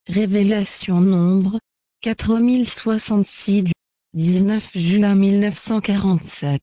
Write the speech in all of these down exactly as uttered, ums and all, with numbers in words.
Révélation nombre quatre mille soixante-six du dix-neuf juin mille neuf cent quarante-sept.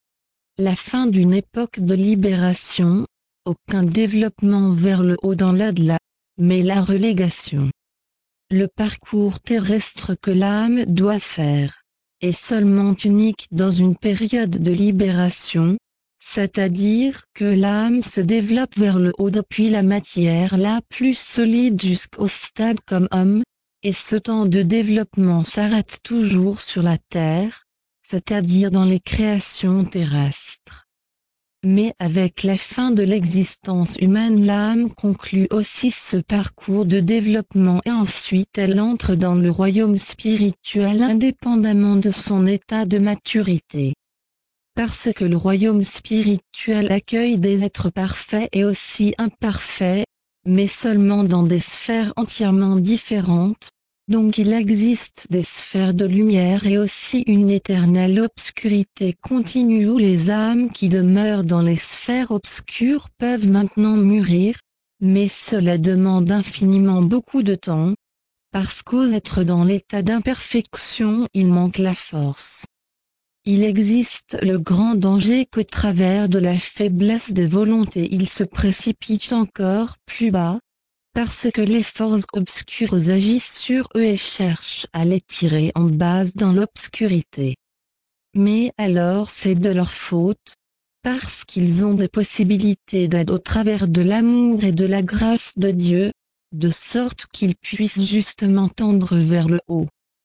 La fin d'une époque de libération, aucun développement vers le haut dans l'au-delà, mais la relégation. Le parcours terrestre que l'âme doit faire est seulement unique dans une période de libération, c'est-à-dire que l'âme se développe vers le haut depuis la matière la plus solide jusqu'au stade comme homme, et ce temps de développement s'arrête toujours sur la terre, c'est-à-dire dans les créations terrestres. Mais avec la fin de l'existence humaine, l'âme conclut aussi ce parcours de développement et ensuite elle entre dans le royaume spirituel indépendamment de son état de maturité. Parce que le royaume spirituel accueille des êtres parfaits et aussi imparfaits, mais seulement dans des sphères entièrement différentes, donc il existe des sphères de lumière et aussi une éternelle obscurité continue où les âmes qui demeurent dans les sphères obscures peuvent maintenant mûrir, mais cela demande infiniment beaucoup de temps, parce qu'aux êtres dans l'état d'imperfection il manque la force. Il existe le grand danger qu'au travers de la faiblesse de volonté ils se précipitent encore plus bas, parce que les forces obscures agissent sur eux et cherchent à les tirer en base dans l'obscurité. Mais alors c'est de leur faute, parce qu'ils ont des possibilités d'aide au travers de l'amour et de la grâce de Dieu, de sorte qu'ils puissent justement tendre vers le haut.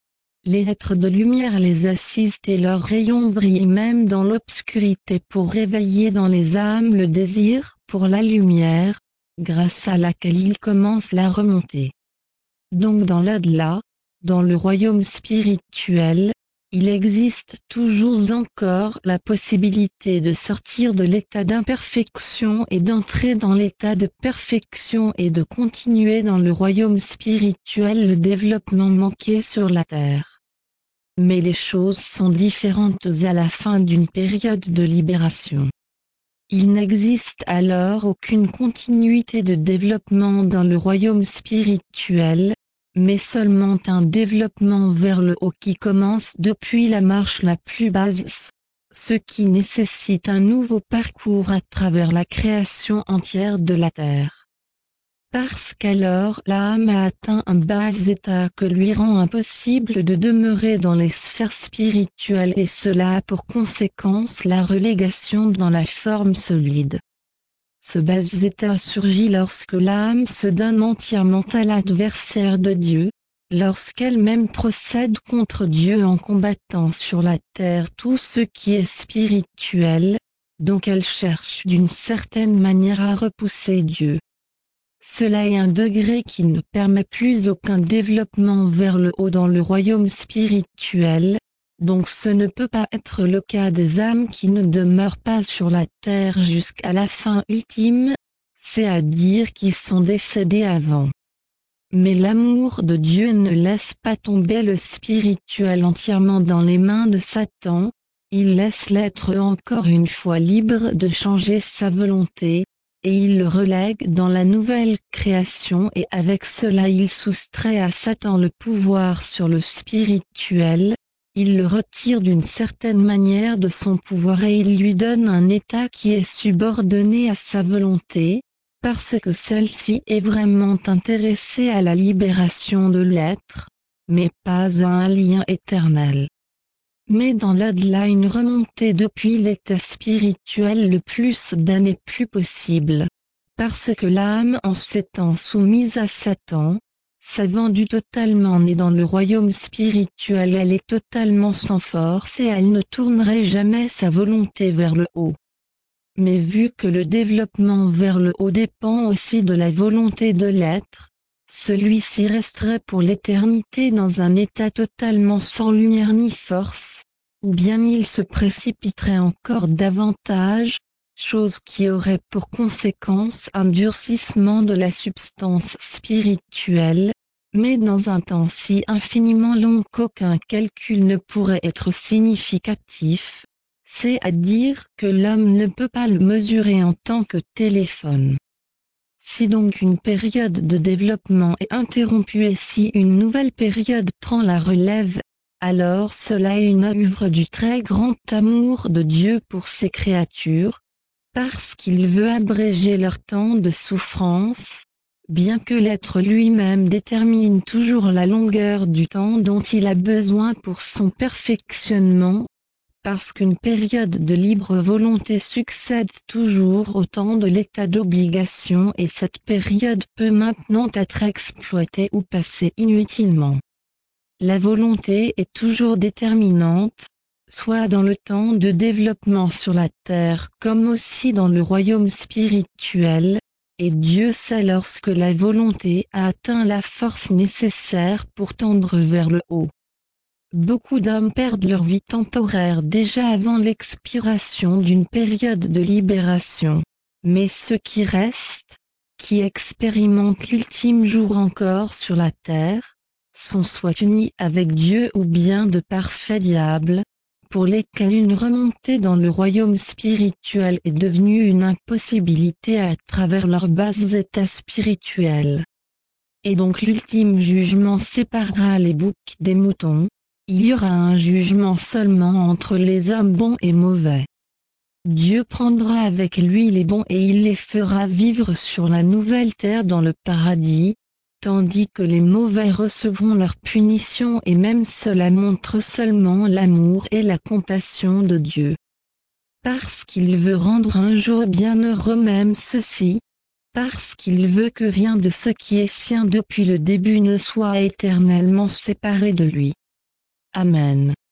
Les êtres de lumière les assistent et leurs rayons brillent même dans l'obscurité pour réveiller dans les âmes le désir pour la lumière, grâce à laquelle ils commencent la remontée. Donc dans l'au-delà, dans le royaume spirituel, il existe toujours encore la possibilité de sortir de l'état d'imperfection et d'entrer dans l'état de perfection et de continuer dans le royaume spirituel le développement manqué sur la terre. Mais les choses sont différentes à la fin d'une période de libération. Il n'existe alors aucune continuité de développement dans le royaume spirituel, mais seulement un développement vers le haut qui commence depuis la marche la plus basse, ce qui nécessite un nouveau parcours à travers la création entière de la terre. Parce qu'alors l'âme a atteint un bas état que lui rend impossible de demeurer dans les sphères spirituelles et cela a pour conséquence la relégation dans la forme solide. Ce bas état surgit lorsque l'âme se donne entièrement à l'adversaire de Dieu, lorsqu'elle-même procède contre Dieu en combattant sur la terre tout ce qui est spirituel, donc elle cherche d'une certaine manière à repousser Dieu. Cela est un degré qui ne permet plus aucun développement vers le haut dans le royaume spirituel, donc ce ne peut pas être le cas des âmes qui ne demeurent pas sur la terre jusqu'à la fin ultime, c'est-à-dire qui sont décédées avant. Mais l'amour de Dieu ne laisse pas tomber le spirituel entièrement dans les mains de Satan, il laisse l'être encore une fois libre de changer sa volonté, et il le relègue dans la nouvelle création et avec cela il soustrait à Satan le pouvoir sur le spirituel, il le retire d'une certaine manière de son pouvoir et il lui donne un état qui est subordonné à sa volonté, parce que celle-ci est vraiment intéressée à la libération de l'être, mais pas à un lien éternel. Mais dans l'au-delà une remontée depuis l'état spirituel le plus bas n'est plus possible, parce que l'âme en s'étant soumise à Satan, s'est vendue totalement née dans le royaume spirituel, elle est totalement sans force et elle ne tournerait jamais sa volonté vers le haut. Mais vu que le développement vers le haut dépend aussi de la volonté de l'être, celui-ci resterait pour l'éternité dans un état totalement sans lumière ni force, ou bien il se précipiterait encore davantage, chose qui aurait pour conséquence un durcissement de la substance spirituelle, mais dans un temps si infiniment long qu'aucun calcul ne pourrait être significatif, c'est à dire que l'homme ne peut pas le mesurer en tant que téléphone. Si donc une période de développement est interrompue et si une nouvelle période prend la relève, alors cela est une œuvre du très grand amour de Dieu pour ses créatures, parce qu'il veut abréger leur temps de souffrance, bien que l'être lui-même détermine toujours la longueur du temps dont il a besoin pour son perfectionnement, parce qu'une période de libre volonté succède toujours au temps de l'état d'obligation et cette période peut maintenant être exploitée ou passée inutilement. La volonté est toujours déterminante, soit dans le temps de développement sur la terre comme aussi dans le royaume spirituel, et Dieu sait lorsque la volonté a atteint la force nécessaire pour tendre vers le haut. Beaucoup d'hommes perdent leur vie temporaire déjà avant l'expiration d'une période de libération, mais ceux qui restent, qui expérimentent l'ultime jour encore sur la terre, sont soit unis avec Dieu ou bien de parfaits diables, pour lesquels une remontée dans le royaume spirituel est devenue une impossibilité à travers leurs bas états spirituels. Et donc l'ultime jugement séparera les boucs des moutons. Il y aura un jugement seulement entre les hommes bons et mauvais. Dieu prendra avec lui les bons et il les fera vivre sur la nouvelle terre dans le paradis, tandis que les mauvais recevront leur punition et même cela montre seulement l'amour et la compassion de Dieu. Parce qu'il veut rendre un jour bienheureux même ceux-ci, parce qu'il veut que rien de ce qui est sien depuis le début ne soit éternellement séparé de lui. Amen.